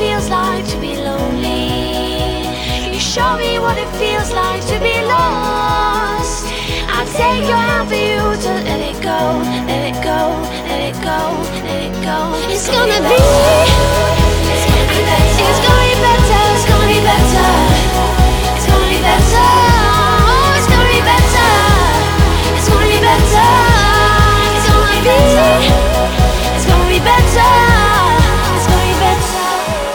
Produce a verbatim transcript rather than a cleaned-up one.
feels like to be lonely. You show me what it feels like to be lost. I'll take your hand for you to let it go, let it go, let it go, let it go. It's gonna be